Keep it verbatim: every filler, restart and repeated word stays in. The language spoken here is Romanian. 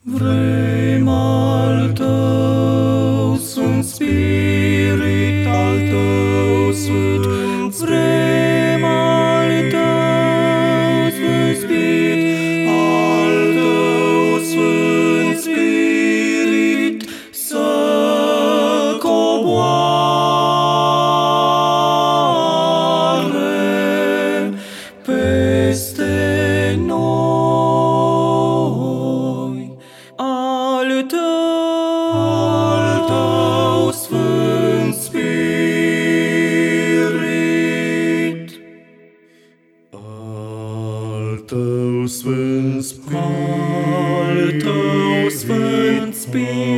Vrem al Tău, Sfânt Spirit, al Tău, Sfânt, vrem al Tău, Sfânt Spirit, al Tău, Sfânt Spirit, să coboare peste noi. Al Tău, al Tău, Sfânt Spirit, al Tău, Sfânt Spirit, al Tău, Sfânt Spirit.